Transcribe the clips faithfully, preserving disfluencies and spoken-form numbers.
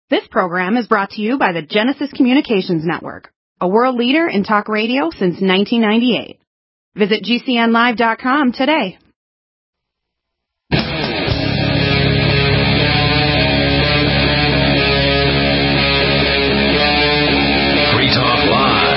This program is brought to you by the Genesis Communications Network, a world leader in talk radio since nineteen ninety-eight. Visit G C N live dot com today. Free Talk Live.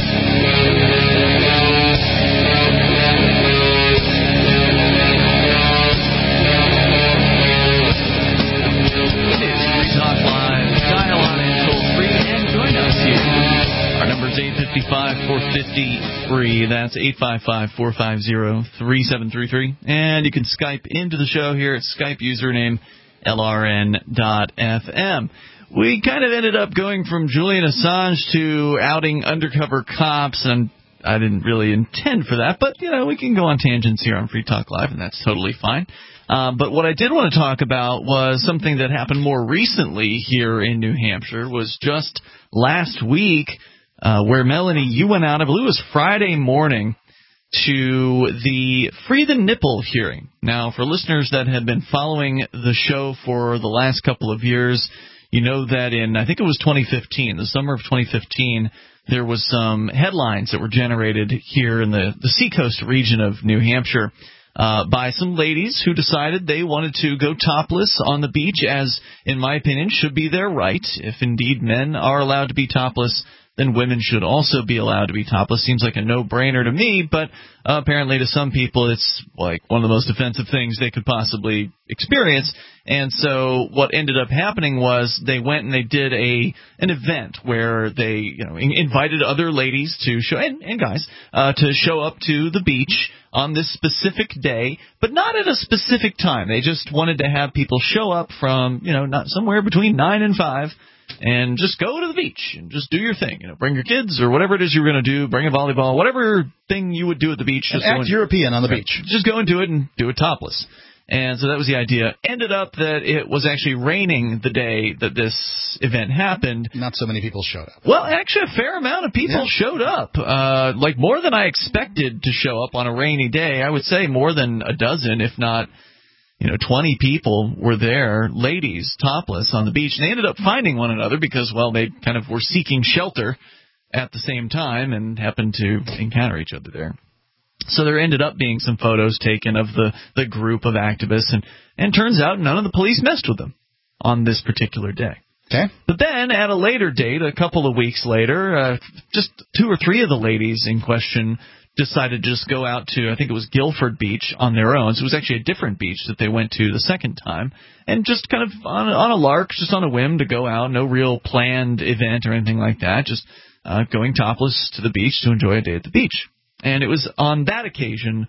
eight five five, four five zero, free. That's eight five five, four five zero, three seven three three. And you can Skype into the show here at Skype username L R N dot F M. We kind of ended up going from Julian Assange to outing undercover cops, and I didn't really intend for that, but, you know, we can go on tangents here on Free Talk Live, and that's totally fine. Uh, but what I did want to talk about was something that happened more recently here in New Hampshire, was just last week, Uh, where, Melanie, you went out, I believe it was Friday morning, to the Free the Nipple hearing. Now, for listeners that have been following the show for the last couple of years, you know that in, I think it was twenty fifteen, the summer of twenty fifteen, there was some headlines that were generated here in the, the Seacoast region of New Hampshire uh, by some ladies who decided they wanted to go topless on the beach, as, in my opinion, should be their right. If indeed men are allowed to be topless, then women should also be allowed to be topless. Seems like a no-brainer to me, but uh, apparently to some people it's like one of the most offensive things they could possibly experience. And so what ended up happening was they went and they did a an event where they, you know, in, invited other ladies to show and, and guys uh, to show up to the beach on this specific day, but not at a specific time. They just wanted to have people show up from, you know, not somewhere between nine and five. And just go to the beach and just do your thing. You know, bring your kids or whatever it is you're going to do. Bring a volleyball, whatever thing you would do at the beach. Just act European on the right, beach. Just go and do it and do it topless. And so that was the idea. Ended up that it was actually raining the day that this event happened. Not so many people showed up. Well, actually, a fair amount of people yeah. showed up. Uh, like more than I expected to show up on a rainy day. I would say more than a dozen, if not, you know, twenty people were there, ladies, topless, on the beach. And they ended up finding one another because, well, they kind of were seeking shelter at the same time and happened to encounter each other there. So there ended up being some photos taken of the, the group of activists, and, and turns out none of the police messed with them on this particular day. Okay. But then at a later date, a couple of weeks later, uh, just two or three of the ladies in question decided to just go out to, I think it was Guilford Beach, on their own. So it was actually a different beach that they went to the second time, and just kind of on, on a lark, just on a whim to go out, no real planned event or anything like that, just uh, going topless to the beach to enjoy a day at the beach. And it was on that occasion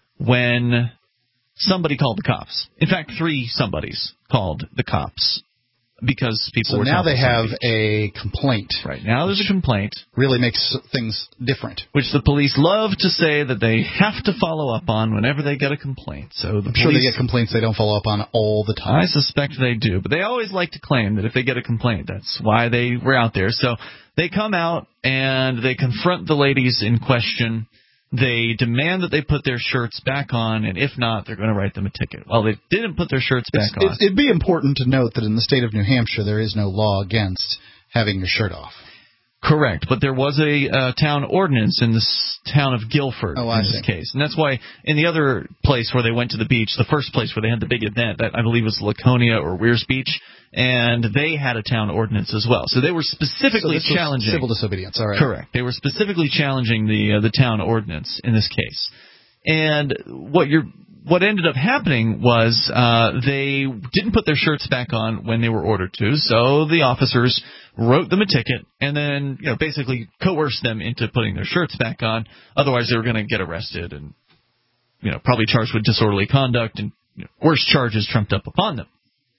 when somebody called the cops. In fact, three somebodies called the cops. Because people so were now they have the a complaint. Right. Now there's a complaint. Really makes things different. Which the police love to say that they have to follow up on whenever they get a complaint. So the I'm police, sure they get complaints they don't follow up on all the time. I suspect they do. But they always like to claim that if they get a complaint, that's why they were out there. So they come out and they confront the ladies in question. They demand that they put their shirts back on, and if not, they're going to write them a ticket. Well, they didn't put their shirts back it's, on. It's, it'd be important to note that in the state of New Hampshire, there is no law against having your shirt off. Correct, but there was a uh, town ordinance in this town of Guilford oh, in this case. And that's why in the other place where they went to the beach, the first place where they had the big event, that I believe was Laconia or Weirs Beach, and they had a town ordinance as well. So they were specifically so challenging civil disobedience. All right. Correct. They were specifically challenging the uh, the town ordinance in this case. And what you're What ended up happening was uh, they didn't put their shirts back on when they were ordered to, so the officers wrote them a ticket and then, you know, basically coerced them into putting their shirts back on. Otherwise, they were going to get arrested and, you know, probably charged with disorderly conduct and, you know, worse charges trumped up upon them.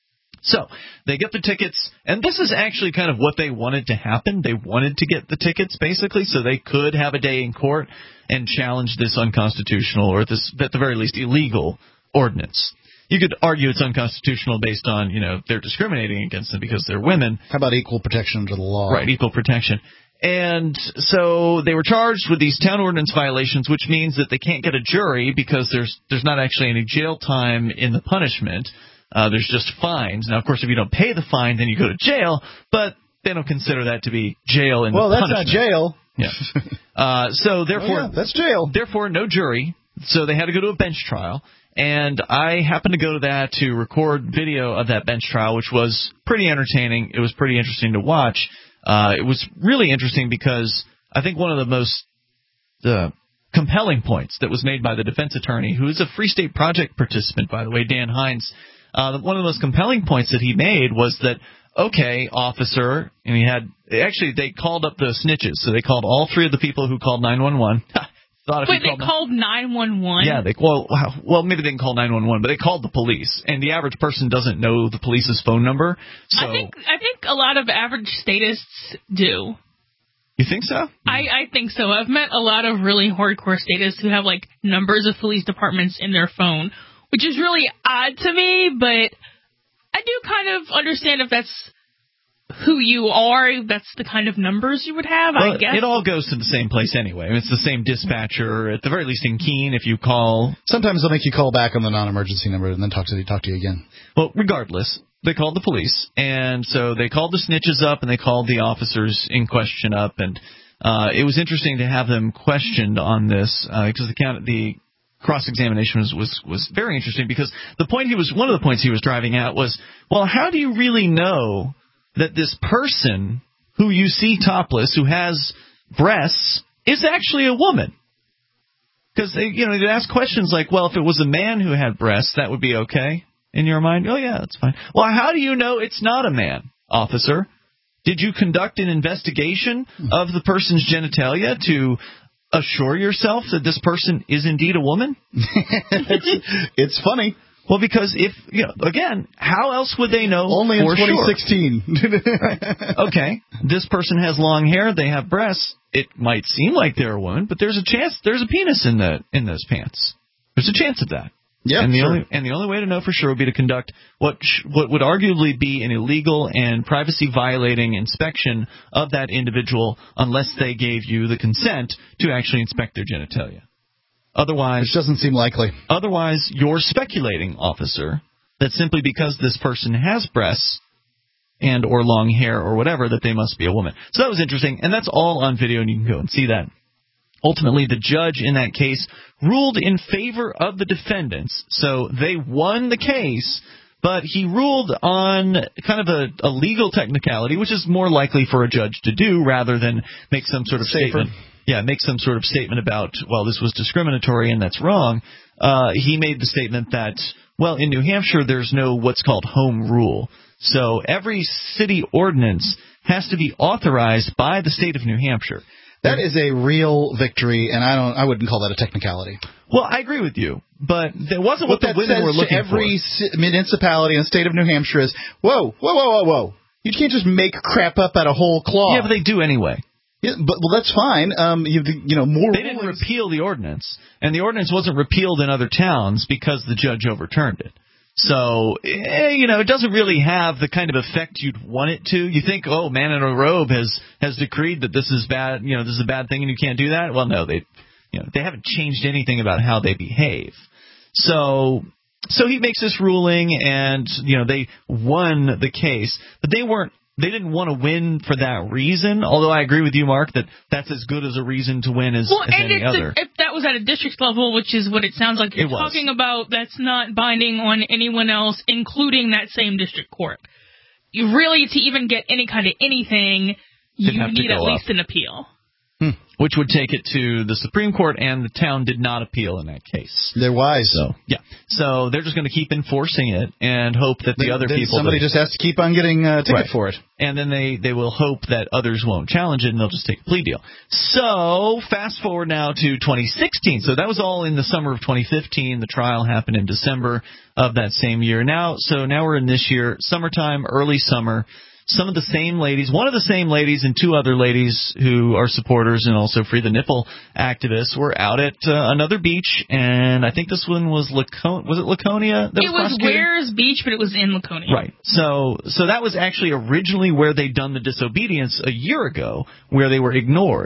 So they get the tickets, and this is actually kind of what they wanted to happen. They wanted to get the tickets, basically, so they could have a day in court and challenge this unconstitutional, or this, at the very least, illegal ordinance. You could argue it's unconstitutional based on, you know, they're discriminating against them because they're women. How about equal protection under the law? Right, equal protection. And so they were charged with these town ordinance violations, which means that they can't get a jury because there's there's not actually any jail time in the punishment. Uh, there's just fines. Now, of course, if you don't pay the fine, then you go to jail, but they don't consider that to be jail in well, the that's punishment. not jail. Yeah. Uh, so therefore, well, yeah, that's jail. Therefore, no jury. So they had to go to a bench trial. And I happened to go to that to record video of that bench trial, which was pretty entertaining. It was pretty interesting to watch. Uh, it was really interesting because I think one of the most uh, compelling points that was made by the defense attorney, who is a Free State Project participant, by the way, Dan Hines, uh, one of the most compelling points that he made was that, okay, officer, and he had actually they called up the snitches, so they called all three of the people who called nine one one. Thought if Wait, they called, called nine one one? Yeah, they well, well, maybe they didn't call nine one one, but they called the police, and the average person doesn't know the police's phone number. So I think I think a lot of average statists do. You think so? I, I think so. I've met a lot of really hardcore statists who have like numbers of police departments in their phone, which is really odd to me, but I do kind of understand if that's who you are, that's the kind of numbers you would have, well, I guess. It all goes to the same place anyway. I mean, it's the same dispatcher, at the very least in Keene, if you call. Sometimes they'll make you call back on the non-emergency number and then talk to you, talk to you again. Well, regardless, they called the police, and so they called the snitches up, and they called the officers in question up, and uh, it was interesting to have them questioned on this, because uh, the, count, the cross-examination was, was, was very interesting, because the point he was, one of the points he was driving at was, well, how do you really know that this person who you see topless, who has breasts, is actually a woman? Because they, you know, they ask questions like, well, if it was a man who had breasts, that would be okay in your mind? Oh, yeah, that's fine. Well, how do you know it's not a man, officer? Did you conduct an investigation of the person's genitalia to assure yourself that this person is indeed a woman? it's, it's funny. Well, because if, you know, again, how else would they know? Only in twenty sixteen. Sure? Okay, this person has long hair, they have breasts. It might seem like they're a woman, but there's a chance there's a penis in the in those pants. There's a chance of that. Yeah, and the sure. only and the only way to know for sure would be to conduct what sh- what would arguably be an illegal and privacy violating inspection of that individual, unless they gave you the consent to actually inspect their genitalia. Otherwise, which doesn't seem likely. Otherwise, you're speculating, officer, that simply because this person has breasts and or long hair or whatever, that they must be a woman. So that was interesting, and that's all on video, and you can go and see that. Ultimately, the judge in that case ruled in favor of the defendants, so they won the case, but he ruled on kind of a, a legal technicality, which is more likely for a judge to do rather than make some sort of Safer. statement. Yeah, make some sort of statement about, well, this was discriminatory and that's wrong. Uh, he made the statement that, well, in New Hampshire there's no what's called home rule. So every city ordinance has to be authorized by the state of New Hampshire. That is a real victory, and I don't. I wouldn't call that a technicality. Well, I agree with you, but that wasn't what, what the women were looking for. Every for. municipality in the state of New Hampshire is, whoa, whoa, whoa, whoa, whoa. You can't just make crap up out of whole cloth. Yeah, but they do anyway. Yeah, but well, that's fine. Um, you, you know, more. They didn't repeal the ordinance, and the ordinance wasn't repealed in other towns because the judge overturned it. So, eh, you know, it doesn't really have the kind of effect you'd want it to. You think, oh, man in a robe has has decreed that this is bad. You know, this is a bad thing, and you can't do that. Well, no, they, you know, they haven't changed anything about how they behave. So. So he makes this ruling, and you know they won the case, but they weren't. They didn't want to win for that reason, although I agree with you, Mark, that that's as good as a reason to win as, well, as and any if other. The, if that was at a district level, which is what it sounds like you're talking about, that's not binding on anyone else, including that same district court. You really, to even get any kind of anything, you need at least an appeal. Hmm. Which would take it to the Supreme Court, and the town did not appeal in that case. They're wise. So, yeah. So they're just going to keep enforcing it and hope that the then, other then people... Somebody that, just has to keep on getting a ticket right. for it. And then they, they will hope that others won't challenge it, and they'll just take a plea deal. So, fast forward now to twenty sixteen. So that was all in the summer of twenty fifteen. The trial happened in December of that same year. Now, so now we're in this year, summertime, early summer. Some of the same ladies, one of the same ladies and two other ladies who are supporters and also Free the Nipple activists were out at uh, another beach, and I think this one was Lacon- was it Laconia? That it was, was Wares Beach, but it was in Laconia. Right. So, so that was actually originally where they'd done the disobedience a year ago, where they were ignored.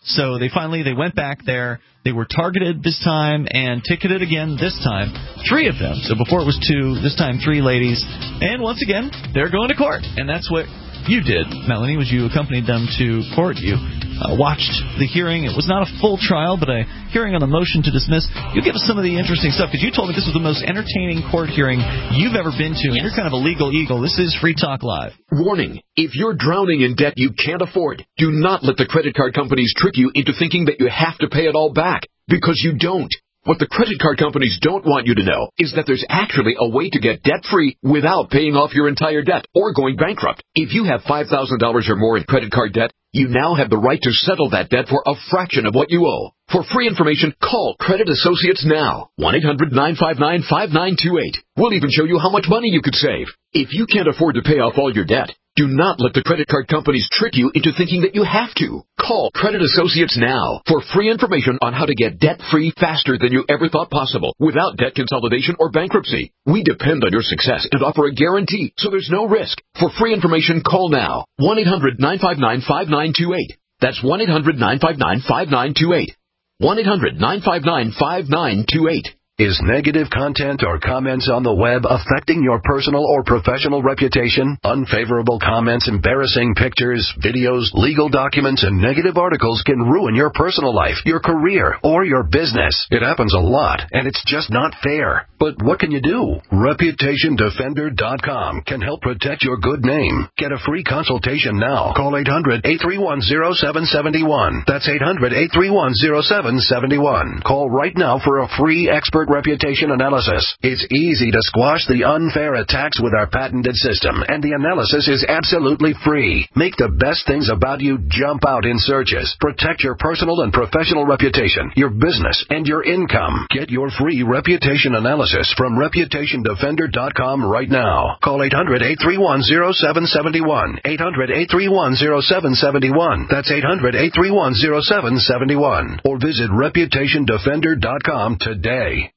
So they finally they went back there. They were targeted this time and ticketed again this time. Three of them. So before it was two, this time three ladies. And once again, they're going to court. And that's what you did, Melanie, was you accompanied them to court. You uh, watched the hearing. It was not a full trial, but a hearing on the motion to dismiss. You give us some of the interesting stuff, because you told me this was the most entertaining court hearing you've ever been to, and you're kind of a legal eagle. This is Free Talk Live. Warning, if you're drowning in debt you can't afford, do not let the credit card companies trick you into thinking that you have to pay it all back, because you don't. What the credit card companies don't want you to know is that there's actually a way to get debt-free without paying off your entire debt or going bankrupt. If you have five thousand dollars or more in credit card debt, you now have the right to settle that debt for a fraction of what you owe. For free information, call Credit Associates now. one eight hundred nine five nine five nine two eight. We'll even show you how much money you could save. If you can't afford to pay off all your debt, do not let the credit card companies trick you into thinking that you have to. Call Credit Associates now for free information on how to get debt-free faster than you ever thought possible without debt consolidation or bankruptcy. We depend on your success and offer a guarantee, so there's no risk. For free information, call now. one eight hundred nine five nine five nine two eight. That's one eight hundred nine five nine five nine two eight. one eight hundred nine five nine five nine two eight. Is negative content or comments on the web affecting your personal or professional reputation? Unfavorable comments, embarrassing pictures, videos, legal documents, and negative articles can ruin your personal life, your career, or your business. It happens a lot, and it's just not fair. But what can you do? Reputation Defender dot com can help protect your good name. Get a free consultation now. Call eight hundred eight three one zero seven seven one. That's eight hundred eight three one zero seven seven one. Call right now for a free expert reputation analysis. It's easy to squash the unfair attacks with our patented system, and the analysis is absolutely free. Make the best things about you jump out in searches. Protect your personal and professional reputation, your business, and your income. Get your free reputation analysis from Reputation Defender dot com right now. Call eight hundred eight three one zero seven seven one. eight hundred eight three one zero seven seven one. That's eight hundred eight three one zero seven seven one. Or visit Reputation Defender dot com today.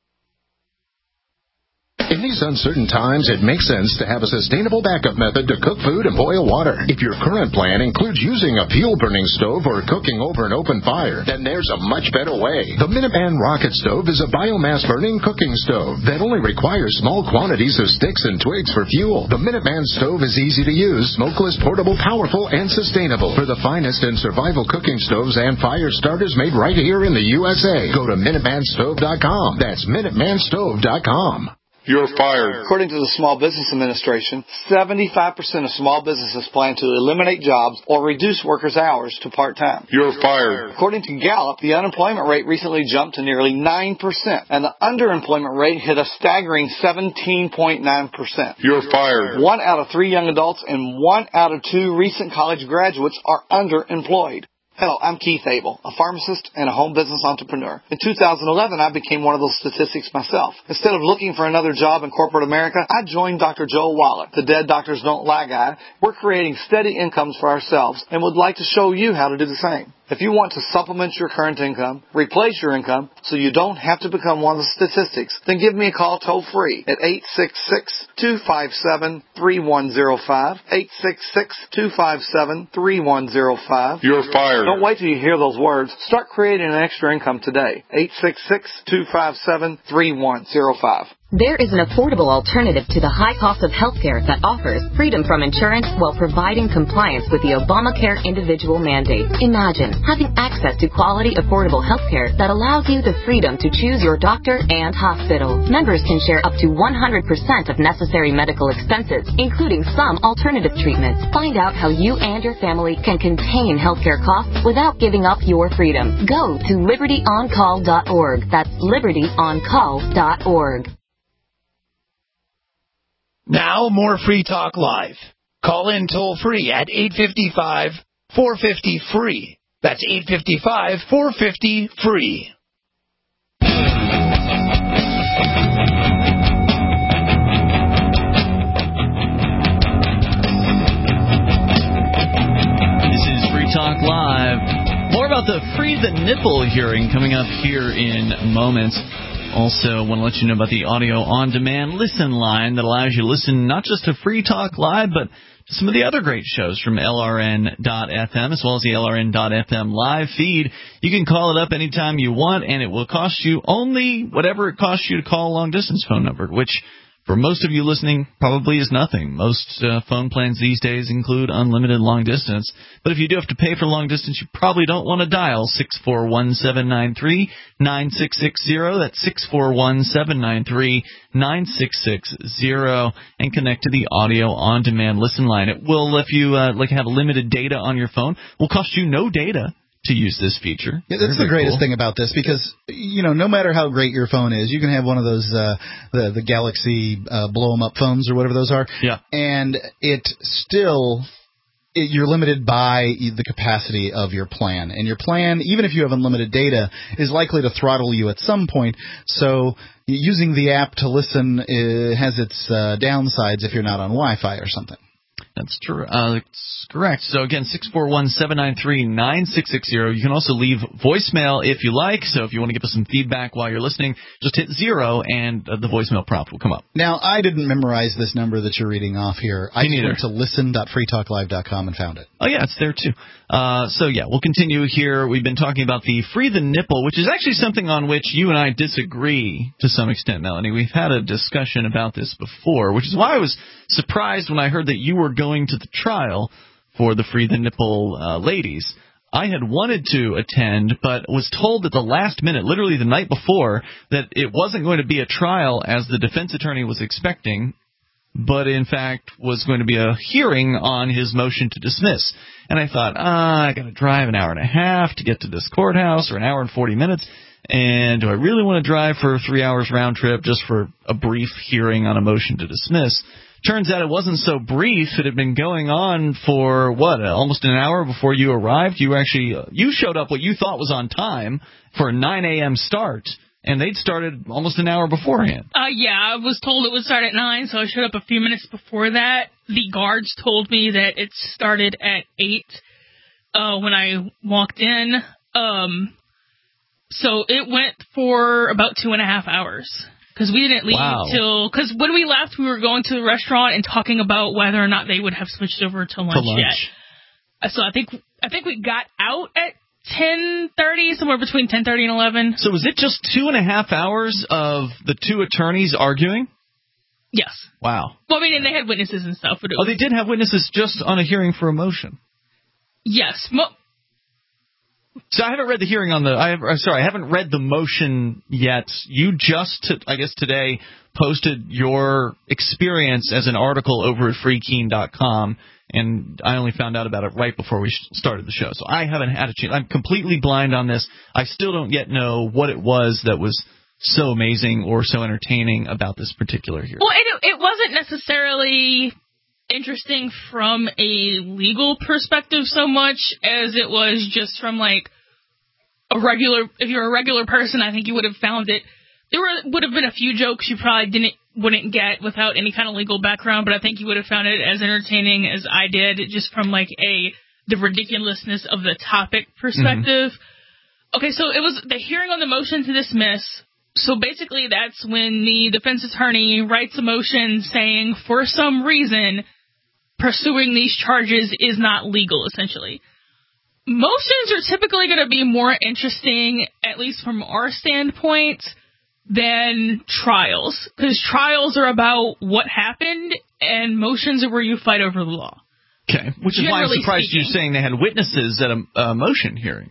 In these uncertain times, it makes sense to have a sustainable backup method to cook food and boil water. If your current plan includes using a fuel-burning stove or cooking over an open fire, then there's a much better way. The Minuteman Rocket Stove is a biomass-burning cooking stove that only requires small quantities of sticks and twigs for fuel. The Minuteman Stove is easy to use, smokeless, portable, powerful, and sustainable. For the finest in survival cooking stoves and fire starters made right here in the U S A, go to Minuteman Stove dot com. That's Minuteman Stove dot com. You're fired. According to the Small Business Administration, seventy-five percent of small businesses plan to eliminate jobs or reduce workers' hours to part-time. You're fired. According to Gallup, the unemployment rate recently jumped to nearly nine percent, and the underemployment rate hit a staggering seventeen point nine percent. You're fired. One out of three young adults and one out of two recent college graduates are underemployed. Hello, I'm Keith Abel, a pharmacist and a home business entrepreneur. In two thousand eleven, I became one of those statistics myself. Instead of looking for another job in corporate America, I joined Doctor Joel Wallach, the Dead Doctors Don't Lie guy. We're creating steady incomes for ourselves and would like to show you how to do the same. If you want to supplement your current income, replace your income, so you don't have to become one of the statistics, then give me a call toll-free at eight six six, two five seven, three one zero five, eight six six, two five seven, three one zero five. You're fired. Don't wait till you hear those words. Start creating an extra income today. eight six six, two five seven, three one zero five. There is an affordable alternative to the high cost of health care that offers freedom from insurance while providing compliance with the Obamacare individual mandate. Imagine having access to quality, affordable health care that allows you the freedom to choose your doctor and hospital. Members can share up to one hundred percent of necessary medical expenses, including some alternative treatments. Find out how you and your family can contain healthcare costs without giving up your freedom. Go to liberty on call dot org. That's liberty on call dot org. Now, more Free Talk Live. Call in toll-free at eight five five, four five zero, free. That's eight five five, four five zero, free. This is Free Talk Live. More about the Free the Nipple hearing coming up here in moments. Also, want to let you know about the audio on-demand listen line that allows you to listen not just to Free Talk Live, but some of the other great shows from L R N dot F M, as well as the L R N dot F M live feed. You can call it up anytime you want, and it will cost you only whatever it costs you to call a long-distance phone number, which for most of you listening probably is nothing. Most uh, phone plans these days include unlimited long distance. But if you do have to pay for long distance, you probably don't want to dial six four one, seven nine three, nine six six zero. That's six four one, seven nine three, nine six six zero, and connect to the audio on-demand listen line. It will, if you uh, like have limited data on your phone, will cost you no data to use this feature. Yeah, that's Very the greatest cool. thing about this, because, you know, no matter how great your phone is, you can have one of those, uh, the, the Galaxy uh, blow-em-up phones or whatever those are, yeah. and it still, it, you're limited by the capacity of your plan. And your plan, even if you have unlimited data, is likely to throttle you at some point. So using the app to listen uh, has its uh, downsides if you're not on Wi-Fi or something. That's true. Uh, that's correct. So, again, six four one, seven nine three, nine six six zero. You can also leave voicemail if you like. So if you want to give us some feedback while you're listening, just hit zero, and uh, the voicemail prompt will come up. Now, I didn't memorize this number that you're reading off here. I just went to listen dot free talk live dot com and found it. Oh, yeah, it's there, too. Uh, so, yeah, we'll continue here. We've been talking about the Free the Nipple, which is actually something on which you and I disagree to some extent, Melanie. We've had a discussion about this before, which is why I was surprised when I heard that you were going to the trial for the Free the Nipple uh, ladies. I had wanted to attend, but was told at the last minute, literally the night before, that it wasn't going to be a trial as the defense attorney was expecting, but in fact was going to be a hearing on his motion to dismiss. And I thought, ah, I got to drive an hour and a half to get to this courthouse, or an hour and forty minutes, and do I really want to drive for three hours round trip just for a brief hearing on a motion to dismiss? Turns out it wasn't so brief. It had been going on for, what, almost an hour before you arrived. You actually, uh, you showed up what you thought was on time for a nine a.m. start, and they'd started almost an hour beforehand. Uh, yeah, I was told it would start at nine, so I showed up a few minutes before that. The guards told me that it started at eight uh, when I walked in. Um, so it went for about two and a half hours. Because we didn't leave wow. till... Because when we left, we were going to the restaurant and talking about whether or not they would have switched over to lunch, to lunch. yet. So I think I think we got out at ten thirty, somewhere between ten thirty and eleven. So was it just two and a half hours of the two attorneys arguing? Yes. Wow. Well, I mean, and they had witnesses and stuff. But it oh, was, they did have witnesses just on a hearing for a motion? Yes. Mo- So I haven't read the hearing on the. I have, I'm sorry, I haven't read the motion yet. You just, I guess today, posted your experience as an article over at free keen dot com, and I only found out about it right before we started the show. So I haven't had a chance. I'm completely blind on this. I still don't yet know what it was that was so amazing or so entertaining about this particular hearing. Well, it, it wasn't necessarily interesting from a legal perspective so much as it was just from like a regular, if you're a regular person, I think you would have found it. There were, would have been a few jokes you probably didn't, wouldn't get without any kind of legal background, but I think you would have found it as entertaining as I did, just from like a, the ridiculousness of the topic perspective. Mm-hmm. Okay, so it was the hearing on the motion to dismiss. So basically that's when the defense attorney writes a motion saying, for some reason, pursuing these charges is not legal, essentially. Motions are typically going to be more interesting, at least from our standpoint, than trials. Because trials are about what happened, and motions are where you fight over the law. Okay, which is why I'm surprised speaking. you're saying they had witnesses at a, a motion hearing.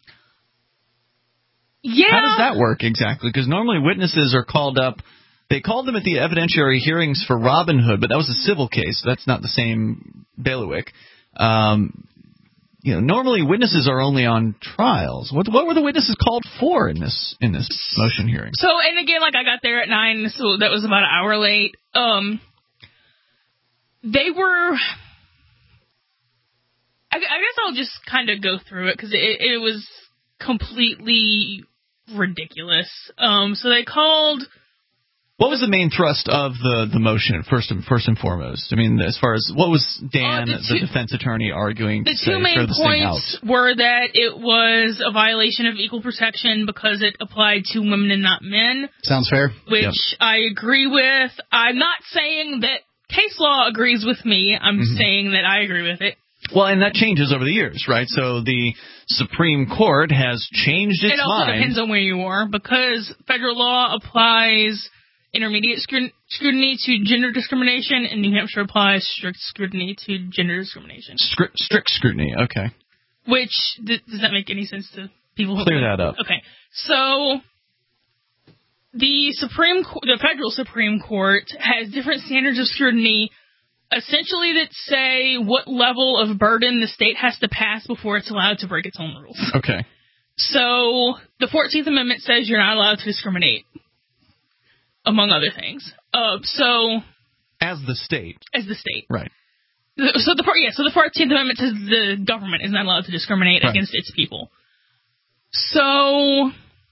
Yeah. How does that work exactly? Because normally witnesses are called up. They called them at the evidentiary hearings for Robin Hood, but that was a civil case. That's not the same bailiwick. Um, you know, normally witnesses are only on trials. What what were the witnesses called for in this in this motion hearing? So, and again, like I got there at nine, so that was about an hour late. Um, they were. I, I guess I'll just kind of go through it because it, it was completely ridiculous. Um, so they called. What was the main thrust of the, the motion, first and first and foremost? I mean, as far as what was Dan, uh, the, two, the defense attorney, arguing to the say? The two main this points were that it was a violation of equal protection because it applied to women and not men. Sounds fair. Which yep. I agree with. I'm not saying that case law agrees with me. I'm Mm-hmm. saying that I agree with it. Well, and that changes over the years, right? So the Supreme Court has changed its It also mind. depends on where you are, because federal law applies intermediate scrut- scrutiny to gender discrimination, and New Hampshire applies strict scrutiny to gender discrimination. Stri- strict scrutiny, okay. Which, th- does that make any sense to people? Who Clear that up. Okay. So, the Supreme, Co- the federal Supreme Court has different standards of scrutiny, essentially that say what level of burden the state has to pass before it's allowed to break its own rules. Okay. So, the fourteenth Amendment says you're not allowed to discriminate, among other things. Uh, so, As the state. as the state. Right. The- So the four- yeah, so the fourteenth Amendment says the government is not allowed to discriminate Right. against its people. So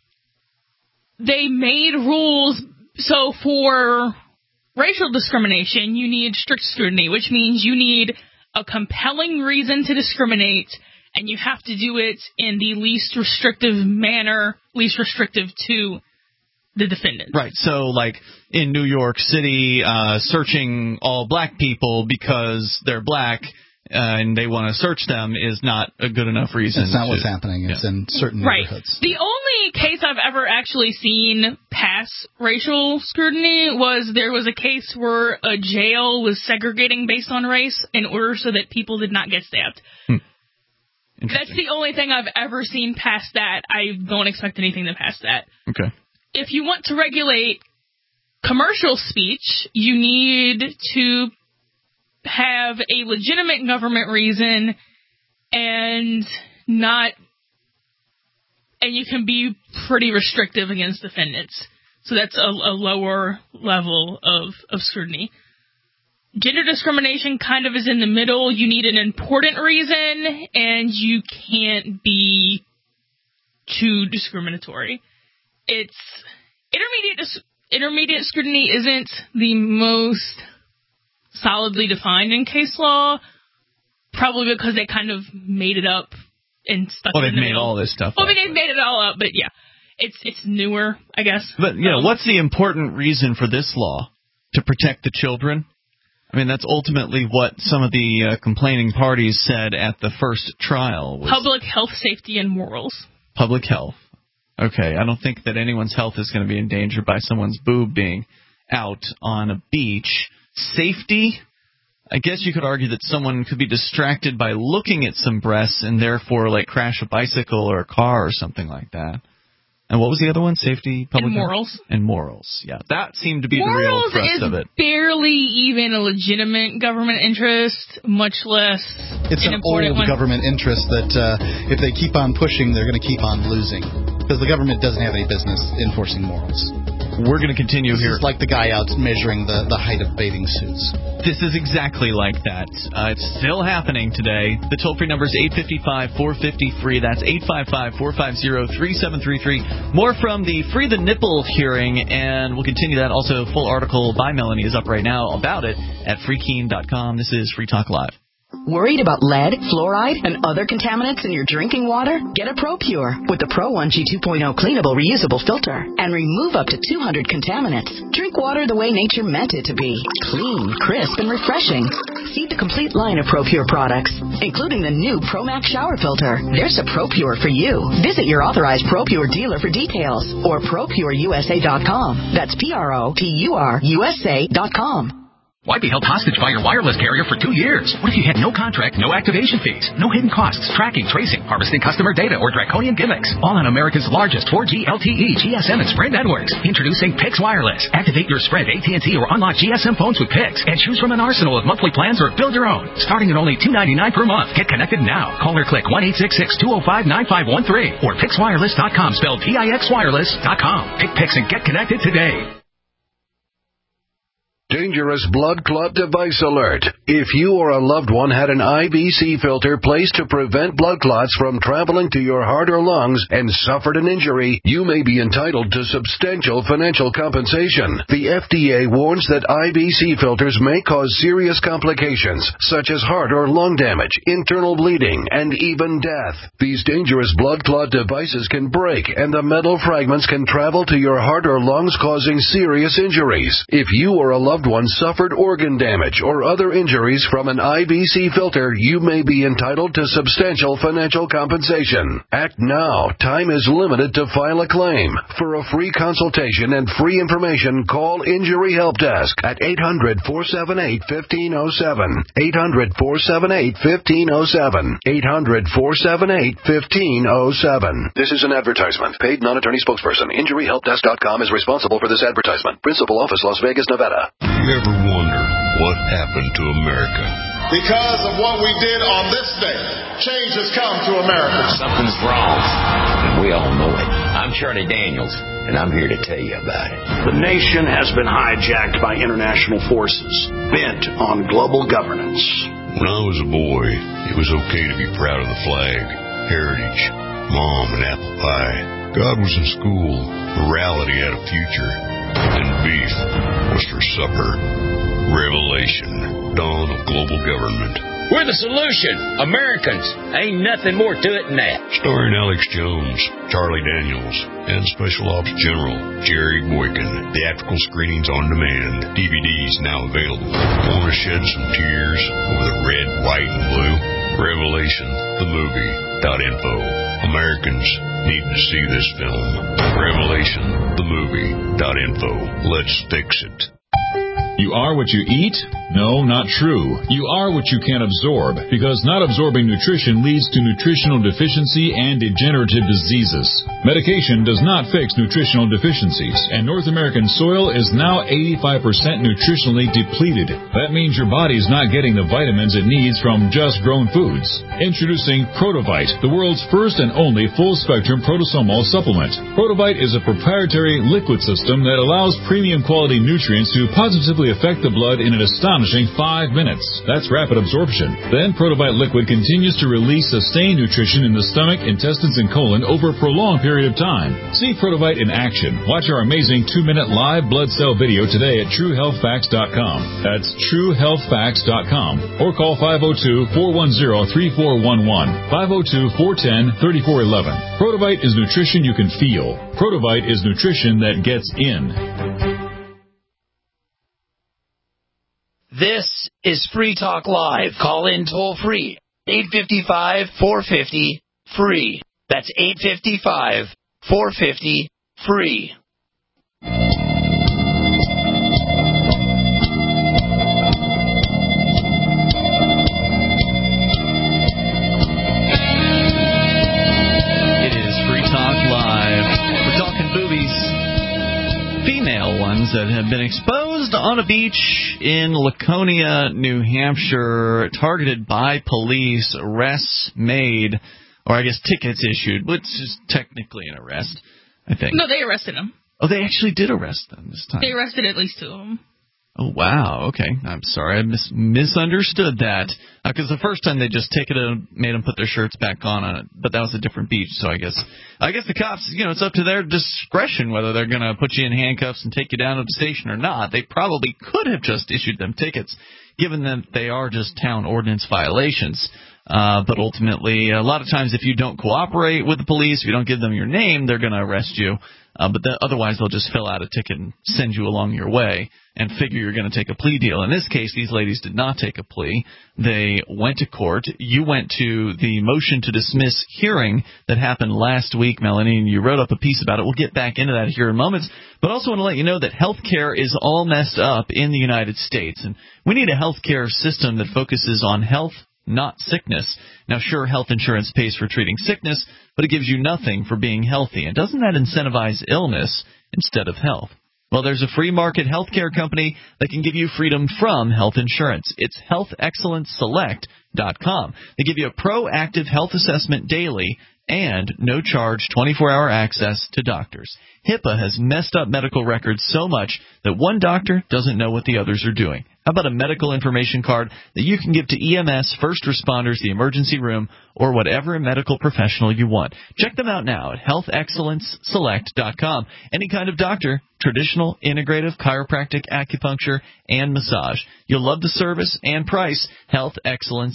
they made rules. So for racial discrimination, you need strict scrutiny, which means you need a compelling reason to discriminate, and you have to do it in the least restrictive manner, least restrictive to the defendant. Right. So, like, in New York City, uh, searching all black people because they're black uh, and they want to search them is not a good enough reason. That's not to, what's happening. It's yeah. in certain Right. neighborhoods. The only case I've ever actually seen pass racial scrutiny was there was a case where a jail was segregating based on race in order so that people did not get stabbed. Hmm. That's the only thing I've ever seen past that. I don't expect anything to pass that. Okay. If you want to regulate commercial speech, you need to have a legitimate government reason and not, and you can be pretty restrictive against defendants. So that's a, a lower level of, of scrutiny. Gender discrimination kind of is in the middle. You need an important reason, and you can't be too discriminatory. It's intermediate dis- intermediate scrutiny isn't the most solidly defined in case law, probably because they kind of made it up and stuck Well, it they've in the made middle. all this stuff Well, I up. mean, they've made it all up, but yeah, it's it's newer, I guess. But, you know, Um, what's the important reason for this law? To protect the children? I mean, that's ultimately what some of the uh, complaining parties said at the first trial. Was public health, safety, and morals. Public health. Okay, I don't think that anyone's health is going to be endangered by someone's boob being out on a beach. Safety? I guess you could argue that someone could be distracted by looking at some breasts and therefore, like, crash a bicycle or a car or something like that. And what was the other one? Safety, public And health? morals. And morals, yeah. That seemed to be the real Morals thrust is of it. barely even a legitimate government interest, much less It's an, an important old one. government interest that uh, if they keep on pushing, they're going to keep on losing. Because the government doesn't have any business enforcing morals. We're going to continue This here. is like the guy out measuring the, the height of bathing suits. This is exactly like that. Uh, it's still happening today. The toll-free number is eight five five, four five zero, free. That's eight five five, four five zero, three seven three three. More from the Free the Nipple hearing, and we'll continue that. Also, a full article by Melanie is up right now about it at free keen dot com. This is Free Talk Live. Worried about lead, fluoride, and other contaminants in your drinking water? Get a ProPure with the Pro one G two point oh cleanable reusable filter and remove up to two hundred contaminants. Drink water the way nature meant it to be. Clean, crisp, and refreshing. See the complete line of ProPure products, including the new ProMax shower filter. There's a ProPure for you. Visit your authorized ProPure dealer for details or pro pure u s a dot com. That's P R O P U R U S A dot com. Why be held hostage by your wireless carrier for two years? What if you had no contract, no activation fees, no hidden costs, tracking, tracing, harvesting customer data, or draconian gimmicks? All on America's largest four G L T E, G S M, and Sprint networks. Introducing Pix Wireless. Activate your Sprint, A T and T, or unlock G S M phones with Pix and choose from an arsenal of monthly plans or build your own. Starting at only two ninety-nine per month. Get connected now. Call or click one eight six six, two oh five, nine five one three or pix wireless dot com, spelled P I X wireless dot com. Pick Pix and get connected today. Dangerous blood clot device alert. If you or a loved one had an I B C filter placed to prevent blood clots from traveling to your heart or lungs and suffered an injury, you may be entitled to substantial financial compensation. The F D A warns that I B C filters may cause serious complications, such as heart or lung damage, internal bleeding, and even death. These dangerous blood clot devices can break, and the metal fragments can travel to your heart or lungs, causing serious injuries. If you or a loved loved one suffered organ damage or other injuries from an I B C filter, you may be entitled to substantial financial compensation. Act now. Time is limited to file a claim. For a free consultation and free information, call Injury Help Desk at eight hundred, four seven eight, one five zero seven. eight hundred, four seven eight, one five zero seven. eight hundred, four seven eight, one five zero seven. This is an advertisement. Paid non-attorney spokesperson. Injury Help Desk dot com is responsible for this advertisement. Principal office, Las Vegas, Nevada. You ever wonder what happened to America? Because of what we did on this day, change has come to America. Something's wrong, and we all know it. I'm Charlie Daniels, and I'm here to tell you about it. The nation has been hijacked by international forces, bent on global governance. When I was a boy, it was okay to be proud of the flag, heritage, mom, and apple pie. God was in school, morality had a future, and beef was for supper. Revelation, dawn of global government. We're the solution. Americans. Ain't nothing more to it than that. Starring Alex Jones, Charlie Daniels, and Special Ops General Jerry Boykin. Theatrical screenings on demand. D V Ds now available. Want to shed some tears over the red, white, and blue? Revelation, the movie, dot info. Americans need to see this film. Revelation, the movie, dot info. Let's fix it. You are what you eat? No, not true. You are what you can absorb, because not absorbing nutrition leads to nutritional deficiency and degenerative diseases. Medication does not fix nutritional deficiencies, and North American soil is now eighty-five percent nutritionally depleted. That means your body's not getting the vitamins it needs from just grown foods. Introducing Protovite, the world's first and only full-spectrum protosomal supplement. Protovite is a proprietary liquid system that allows premium quality nutrients to positively affect the blood in an astonishing five minutes. That's rapid absorption. Then Protovite liquid continues to release sustained nutrition in the stomach, intestines, and colon over a prolonged period of time. See Protovite in action. Watch our amazing two-minute live blood cell video today at True Health Facts dot com. That's True Health Facts dot com. Or call five oh two, four one zero, three four one one, five oh two, four one zero, three four one one. Protovite is nutrition you can feel. Protovite is nutrition that gets in. This is Free Talk Live. Call in toll free. eight five five, four five zero, free. That's eight five five, four five zero, free. It is Free Talk Live. We're talking boobies. Female ones that have been exposed on a beach in Laconia, New Hampshire, targeted by police, arrests made, or I guess tickets issued, which is technically an arrest, I think. No, they arrested him. Oh, they actually did arrest them this time. They arrested at least two of them. Oh, wow. Okay. I'm sorry. I mis- misunderstood that. Because uh, the first time they just ticketed them, made them put their shirts back on, on it. But that was a different beach. So I guess I guess the cops, you know, it's up to their discretion whether they're going to put you in handcuffs and take you down to the station or not. They probably could have just issued them tickets, given that they are just town ordinance violations. Uh, but ultimately, a lot of times if you don't cooperate with the police, if you don't give them your name, they're going to arrest you. Uh, but the, otherwise, they'll just fill out a ticket and send you along your way and figure you're going to take a plea deal. In this case, these ladies did not take a plea. They went to court. You went to the motion to dismiss hearing that happened last week, Melanie, and you wrote up a piece about it. We'll get back into that here in moments. But I also want to let you know that health care is all messed up in the United States. And we need a health care system that focuses on health, not sickness. Now, sure, health insurance pays for treating sickness, but it gives you nothing for being healthy. And doesn't that incentivize illness instead of health? Well, there's a free market health care company that can give you freedom from health insurance. It's health excellence select dot com. They give you a proactive health assessment daily and no-charge twenty-four hour access to doctors. HIPAA has messed up medical records so much that one doctor doesn't know what the others are doing. How about a medical information card that you can give to E M S, first responders, the emergency room, or whatever medical professional you want? Check them out now at health excellence select dot com. Any kind of doctor, traditional, integrative, chiropractic, acupuncture, and massage. You'll love the service and price. health excellence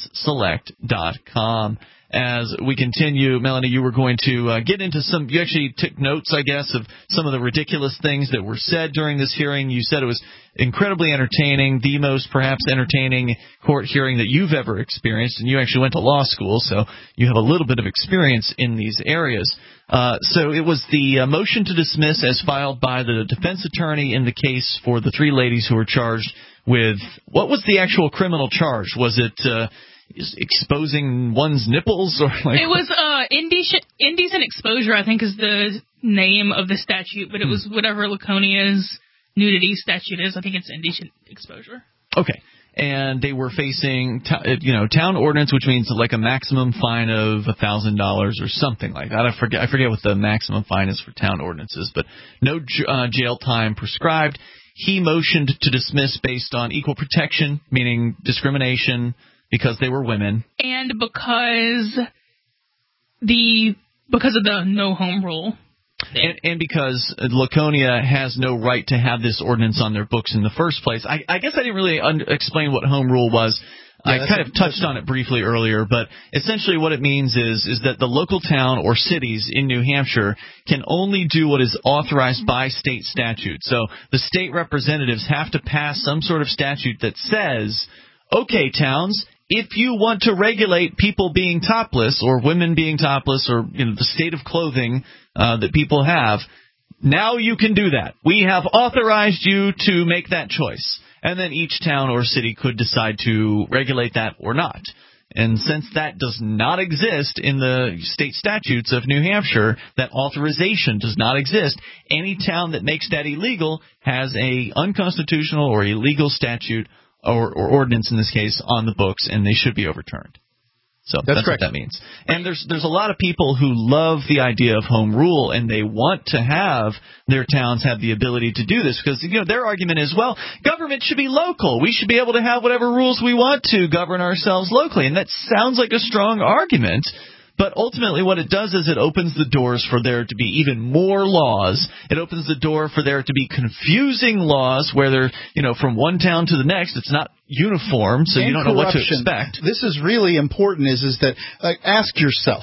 select dot com. As we continue, Melanie, you were going to uh, get into some, you actually took notes, I guess, of some of the ridiculous things that were said during this hearing. You said it was incredibly entertaining, the most perhaps entertaining court hearing that you've ever experienced, and you actually went to law school, so you have a little bit of experience in these areas. Uh, so it was the uh, motion to dismiss as filed by the defense attorney in the case for the three ladies who were charged with, what was the actual criminal charge? Was it uh, exposing one's nipples, or like? It was uh, indecent, indecent exposure, I think, is the name of the statute, but it was whatever Laconia's nudity statute is. I think it's indecent exposure. Okay. And they were facing, t- you know, town ordinance, which means like a maximum fine of a thousand dollars or something like that. I forget, I forget what the maximum fine is for town ordinances, but no j- uh, jail time prescribed. He motioned to dismiss based on equal protection, meaning discrimination because they were women, and because the because of the no home rule. And, and because Laconia has no right to have this ordinance on their books in the first place. I, I guess I didn't really un- explain what home rule was. Yeah, I kind of touched on it briefly earlier, but essentially what it means is is that the local town or cities in New Hampshire can only do what is authorized by state statute. So the state representatives have to pass some sort of statute that says, okay, towns, if you want to regulate people being topless or women being topless or, you know, the state of clothing uh, that people have, now you can do that. We have authorized you to make that choice. And then each town or city could decide to regulate that or not. And since that does not exist in the state statutes of New Hampshire, that authorization does not exist, any town that makes that illegal has a unconstitutional or illegal statute Or, or ordinance in this case on the books, and they should be overturned. So that's, that's what that means. And there's there's a lot of people who love the idea of home rule, and they want to have their towns have the ability to do this because, you know, their argument is, well, government should be local. We should be able to have whatever rules we want to govern ourselves locally. And that sounds like a strong argument. But ultimately what it does is it opens the doors for there to be even more laws. It opens the door for there to be confusing laws where they're, you know, from one town to the next. It's not uniform, so and you don't know what to corruption. expect. This is really important is, is that uh, ask yourself,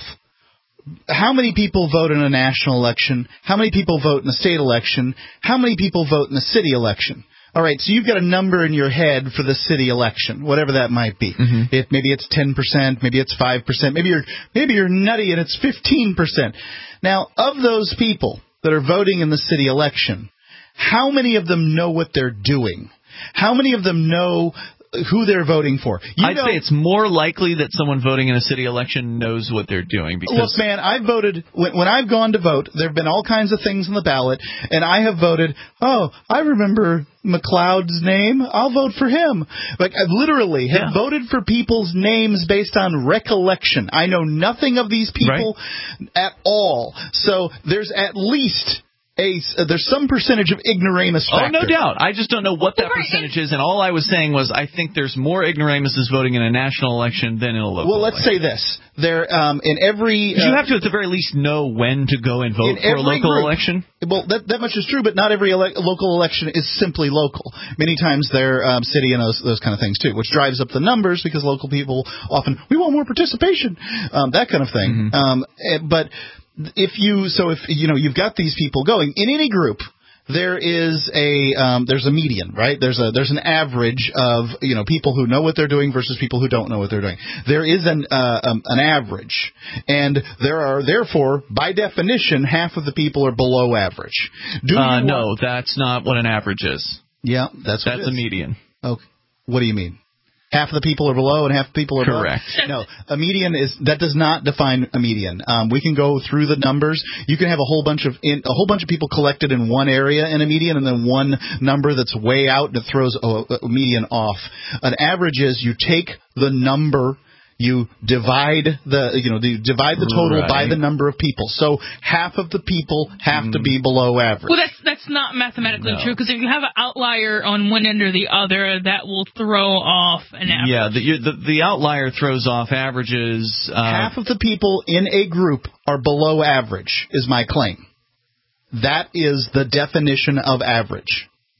how many people vote in a national election? How many people vote in a state election? How many people vote in a city election? All right, so you've got a number in your head for the city election, whatever that might be. Mm-hmm. If maybe it's ten percent, maybe it's five percent, maybe you're maybe you're nutty and it's fifteen percent. Now, of those people that are voting in the city election, how many of them know what they're doing? How many of them know who they're voting for? You I'd say it's more likely that someone voting in a city election knows what they're doing. Because look, man, I voted when, when I've gone to vote. There have been all kinds of things on the ballot, and I have voted. Oh, I remember McLeod's name. I'll vote for him. Like I literally have yeah. voted for people's names based on recollection. I know nothing of these people right. at all. So there's at least A, uh, there's some percentage of ignoramus factor. Oh, no doubt. I just don't know what that percentage is, and all I was saying was I think there's more ignoramuses voting in a national election than in a local Well, let's election. say this. There, um, in every... Uh, you have to at the very least know when to go and vote for a local group, election. Well, that, that much is true, but not every ele- local election is simply local. Many times they're um, city and those, those kind of things, too, which drives up the numbers because local people often, we want more participation, um, that kind of thing. Mm-hmm. Um, but... If you so if you know you've got these people going in any group, there is a um, there's a median, right? There's a there's an average of you know people who know what they're doing versus people who don't know what they're doing. There is an uh, um, an average, and there are therefore by definition half of the people are below average. Do uh, you no, want- that's not what an average is. Yeah, that's what that's it is. a median. Okay, what do you mean? Half of the people are below and half the people are correct. Above? No, a median is that does not define a median. Um, we can go through the numbers. You can have a whole bunch of in, a whole bunch of people collected in one area in a median, and then one number that's way out that throws a, a median off. An average is you take the number. You divide the, you know, the, divide the total right. by the number of people. So half of the people have mm. to be below average. Well, that's that's not mathematically no. true because if you have an outlier on one end or the other, that will throw off an average. Yeah, the the, the outlier throws off averages. Uh, half of the people in a group are below average, is my claim. That is the definition of average.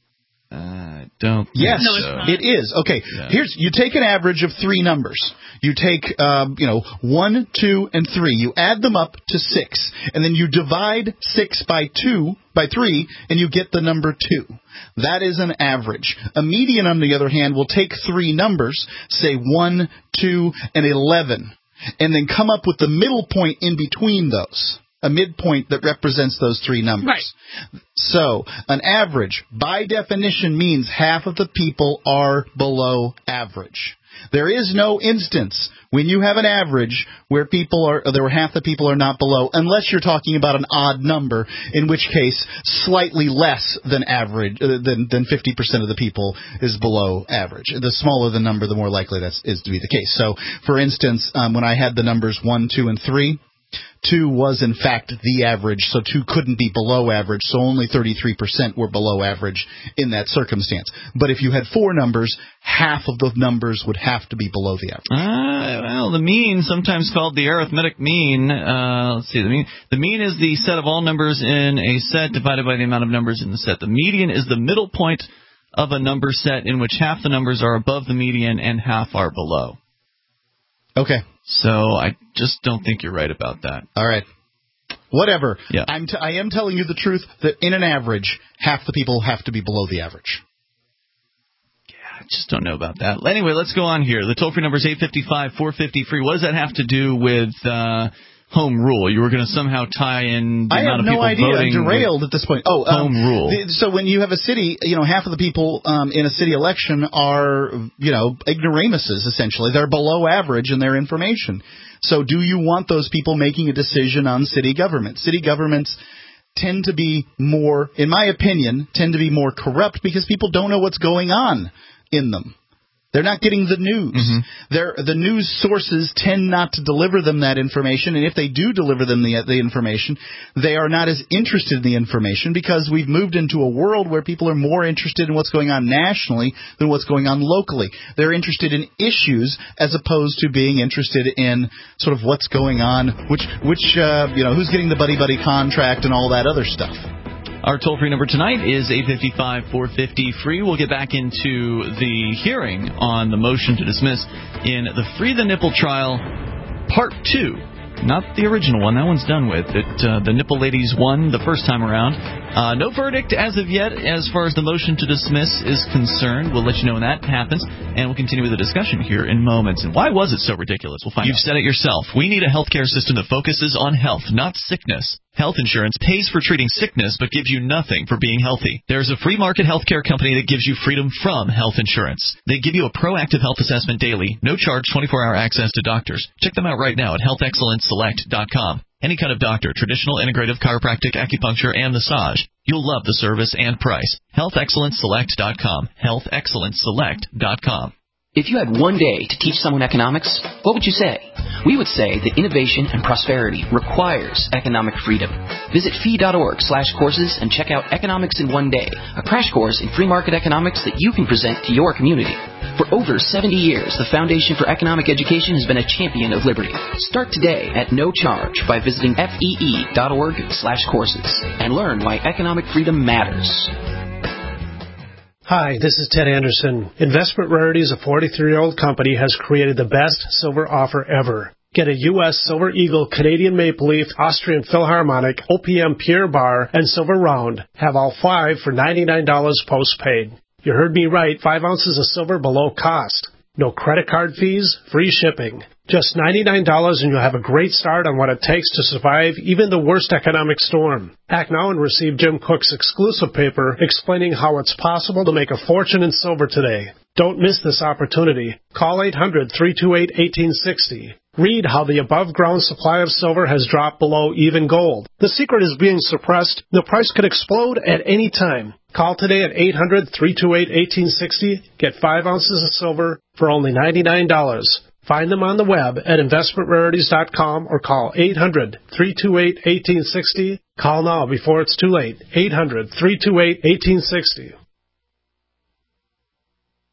I don't think Yes, so. it is. Okay, Yeah. here's you take an average of three numbers. You take, um, you know, one, two, and three. You add them up to six, and then you divide six by two, by three, and you get the number two. That is an average. A median, on the other hand, will take three numbers, say one, two, and eleven, and then come up with the middle point in between those. A midpoint that represents those three numbers. Right. So, an average, by definition, means half of the people are below average. There is no instance when you have an average where people are, there half the people are not below, unless you're talking about an odd number, in which case slightly less than average, uh, than than fifty percent of the people is below average. The smaller the number, the more likely that is to be the case. So, for instance, um, when I had the numbers one, two, and three, two was, in fact, the average, so two couldn't be below average, so only thirty-three percent were below average in that circumstance. But if you had four numbers, half of the numbers would have to be below the average. Uh, well, the mean, sometimes called the arithmetic mean, uh, let's see, the mean, the mean is the set of all numbers in a set divided by the amount of numbers in the set. The median is the middle point of a number set in which half the numbers are above the median and half are below. Okay. So I just don't think you're right about that. All right. Whatever. Yeah. I'm t- I am telling you the truth that in an average, half the people have to be below the average. I just don't know about that. Anyway, let's go on here. The toll-free number is eight five five, four five zero, free. What does that have to do with uh, home rule? You were going to somehow tie in the I amount have of no people idea. voting. I'm derailed at this point. Oh, home um, rule. The, so when you have a city, you know, half of the people um, in a city election are, you know, ignoramuses, essentially. They're below average in their information. So do you want those people making a decision on city government? City governments tend to be more, in my opinion, tend to be more corrupt because people don't know what's going on in them. They're not getting the news. Mm-hmm. They're, the news sources tend not to deliver them that information, and if they do deliver them the, the information, they are not as interested in the information because we've moved into a world where people are more interested in what's going on nationally than what's going on locally. They're interested in issues as opposed to being interested in sort of what's going on, which, which uh, you know, who's getting the buddy-buddy contract and all that other stuff. Our toll-free number tonight is eight five five, four five zero, free. We'll get back into the hearing on the motion to dismiss in the Free the Nipple trial, Part two. Not the original one. That one's done with. It, uh, the Nipple Ladies won the first time around. Uh, no verdict as of yet as far as the motion to dismiss is concerned. We'll let you know when that happens, and we'll continue with the discussion here in moments. And why was it so ridiculous? We'll find You've out. You've said it yourself. We need a healthcare system that focuses on health, not sickness. Health insurance pays for treating sickness but gives you nothing for being healthy. There's a free market healthcare company that gives you freedom from health insurance. They give you a proactive health assessment daily, no charge, twenty-four hour access to doctors. Check them out right now at health excellence select dot com. Any kind of doctor, traditional, integrative, chiropractic, acupuncture, and massage. You'll love the service and price. health excellence select dot com. health excellence select dot com. If you had one day to teach someone economics, what would you say? We would say that innovation and prosperity requires economic freedom. Visit fee.org slash courses and check out Economics in One Day, a crash course in free market economics that you can present to your community. For over seventy years, the Foundation for Economic Education has been a champion of liberty. Start today at no charge by visiting fee.org slash courses and learn why economic freedom matters. Hi, this is Ted Anderson. Investment Rarities, a forty-three-year-old company, has created the best silver offer ever. Get a U S Silver Eagle, Canadian Maple Leaf, Austrian Philharmonic, O P M Pure Bar, and Silver Round. Have all five for ninety-nine dollars postpaid. You heard me right, five ounces of silver below cost. No credit card fees, free shipping. Just ninety-nine dollars and you'll have a great start on what it takes to survive even the worst economic storm. Act now and receive Jim Cook's exclusive paper explaining how it's possible to make a fortune in silver today. Don't miss this opportunity. Call eight hundred, three two eight, one eight six zero. Read how the above-ground supply of silver has dropped below even gold. The secret is being suppressed. The price could explode at any time. Call today at eight hundred, three two eight, one eight six zero. Get five ounces of silver for only ninety-nine dollars. Find them on the web at investment rarities dot com or call eight hundred, three two eight, one eight six zero. Call now before it's too late. eight hundred, three two eight, one eight six zero.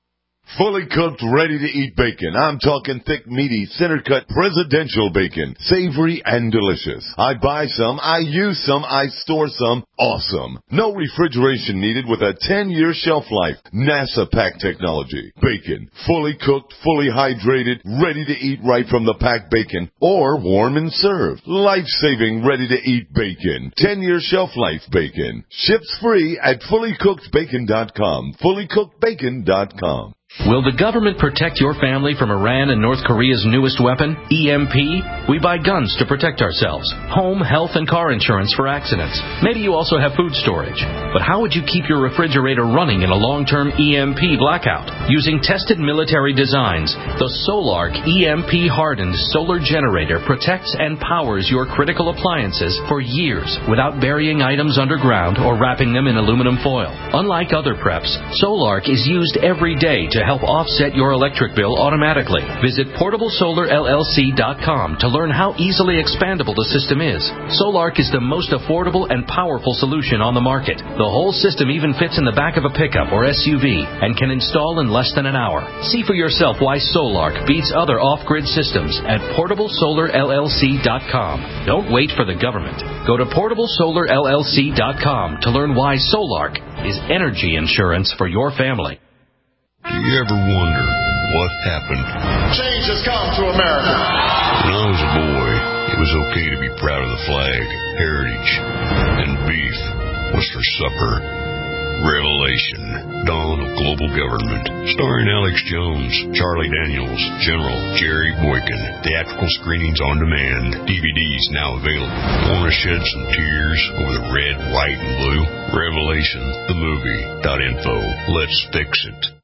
Fully cooked, ready-to-eat bacon. I'm talking thick, meaty, center-cut presidential bacon. Savory and delicious. I buy some, I use some, I store some. Awesome. No refrigeration needed with a ten-year shelf life. NASA pack technology. Bacon. Fully cooked, fully hydrated, ready to eat right from the packed bacon. Or warm and served. Life-saving, ready-to-eat bacon. ten-year shelf life bacon. Ships free at fully cooked bacon dot com. fully cooked bacon dot com. Will the government protect your family from Iran and North Korea's newest weapon, E M P? We buy guns to protect ourselves, home, health, and car insurance for accidents. Maybe you also have food storage. But how would you keep your refrigerator running in a long-term E M P blackout? Using tested military designs, the Solark E M P-hardened solar generator protects and powers your critical appliances for years without burying items underground or wrapping them in aluminum foil. Unlike other preps, Solark is used every day to help offset your electric bill automatically. Visit portable solar L L C dot com to learn how easily expandable the system is. Solark is the most affordable and powerful solution on the market. The whole system even fits in the back of a pickup or S U V and can install in less than an hour. See for yourself why Solark beats other off-grid systems at portable solar L L C dot com. Don't wait for the government. Go to portable solar L L C dot com to learn why Solark is energy insurance for your family. Do you ever wonder what happened? Change has come to America. When I was a boy, it was okay to be proud of the flag, heritage, and beef was for supper. Revelation, Dawn of Global Government, starring Alex Jones, Charlie Daniels, General Jerry Boykin. Theatrical screenings on demand. D V Ds now available. Want to shed some tears over the red, white, and blue? Revelation, the movie dot info. Let's fix it.